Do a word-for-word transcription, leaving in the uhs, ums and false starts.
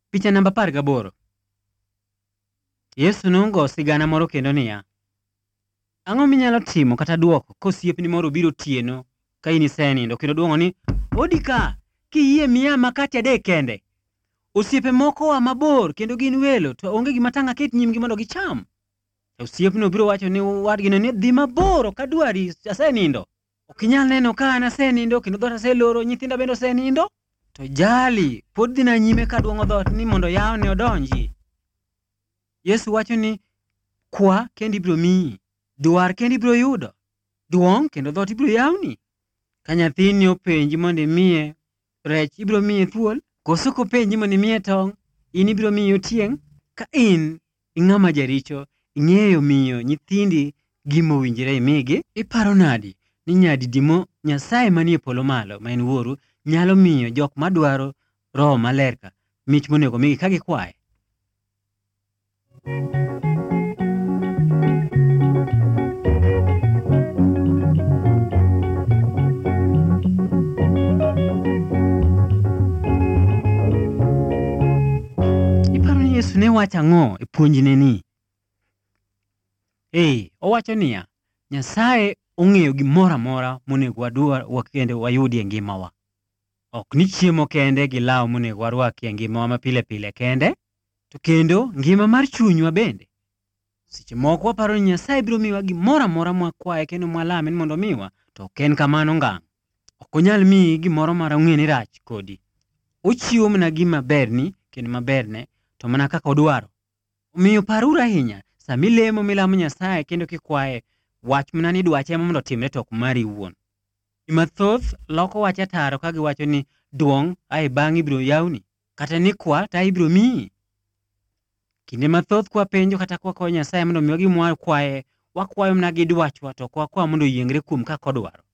Picha namba apar gaboro. Yesu nongo sigana moro kendo niya, ang'o minyalo timo kata duoko kosiepni moro obiro otieno ka in isenindo kendo duong'o ni odi ka kiyie miya makati adek kende. Osiepe moko oa mabor kendo gin welo to onge gima tang' aket nyimgi mondo gicham. To osiepno biro wacho ni wadgino ni dhi mabor ok adwari, asenindo. Ok inyal neno ka an asenindo kendo dhoot aseloro, nyithinda bende osenindo. To jali pod dhi na nyime ka duong'o dhoot ni mondo yawne odonji. Yesu wacho ni kwa kendo ibiro miyi, dwar kendo ibiro yudo, duong' kendo dhoot ibiro yawni. Ka nyathini openji mondo imiye rech, ibiro miye thuol. Koso kopenji mondo imiye tong', in ibiro miye otieng'. Ka in ing'ama jaricho, ing'eyo miyo nyithindi gima owinjore imigi, iparo nadi ni nyadidimo Nyasaye manie polo malo ma en wuoru nyalo miyo jok madwaro Roho Maler ka mich monego migi ka gikwaye. Iparo ni Yesu ne wacho ang'o e puonjne ni? Ee, owacho niya, Nyasaye ong'eyo gimoro amora monego wadwar wakendo wayudi e ngimawa. Ok ni chiemo kende gi law monego warwaki e ngimawa ma pile pile kende, to kendo ngima mar chunywa bende. Seche moko waparo ni Nyasaye biro miwa gimoro amora mwakwaye kendo mwalame ni mondo miwa, to ok en kamano ngang'. Ok onyal miyi gimoro mara ong'e ni rach kodi. Ochiwo mana gima berni kendo maberne to mana kaka odwaro. Omiyo paruru ahinya sama ilemo milamo Nyasaye kendo kikwaye, wach mana ni dwache ema mondo otimre to ok mari iwuon. Ji mathoth loko wach ataro ka giwacho ni duong' ae bang'e ibiro yawni, kata ni kwa to ae ibiro miyi. Kinde mathoth kwapenjo kata kwakwayo Nyasaye mondo omiwa gima wakwaye, wakwayo mana gi dwachwa to ok wakwa mondo oyiengre kuom kaka odwaro.